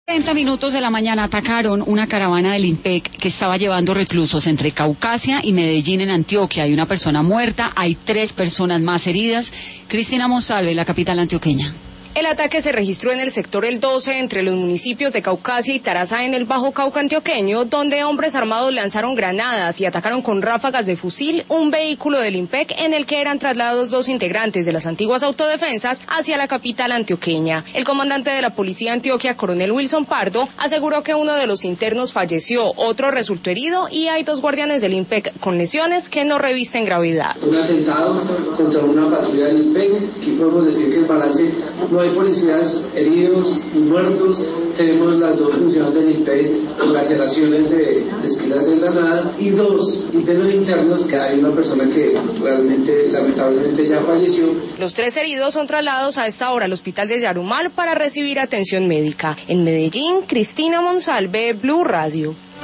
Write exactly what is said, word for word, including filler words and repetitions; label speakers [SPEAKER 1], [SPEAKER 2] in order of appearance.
[SPEAKER 1] treinta minutos de la mañana atacaron una caravana del INPEC que estaba llevando reclusos entre Caucasia y Medellín en Antioquia. Hay una persona muerta, hay tres personas más heridas. Cristina Monsalve, la capital antioqueña.
[SPEAKER 2] El ataque se registró en el sector El doce entre los municipios de Caucasia y Tarazá en el Bajo Cauca antioqueño, donde hombres armados lanzaron granadas y atacaron con ráfagas de fusil un vehículo del INPEC en el que eran trasladados dos integrantes de las antiguas autodefensas hacia la capital antioqueña. El comandante de la policía de Antioquia, coronel Wilson Pardo, aseguró que uno de los internos falleció, otro resultó herido y hay dos guardianes del INPEC con lesiones que no revisten gravedad.
[SPEAKER 3] Un atentado contra una patrulla del INPEC, aquí podemos decir que el balance no hay policías heridos y muertos, tenemos las dos funciones del INPEC, laceraciones de, de esquinas de granada y dos internos internos, que hay una persona que realmente lamentablemente ya falleció.
[SPEAKER 2] Los tres heridos son trasladados a esta hora al hospital de Yarumal para recibir atención médica. En Medellín, Cristina Monsalve, Blue Radio.